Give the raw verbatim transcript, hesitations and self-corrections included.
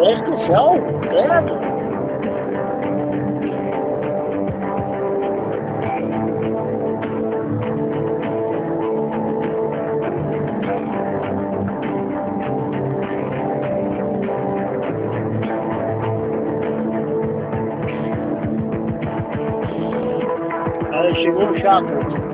Deus do céu, credo. Aí chegou o chato.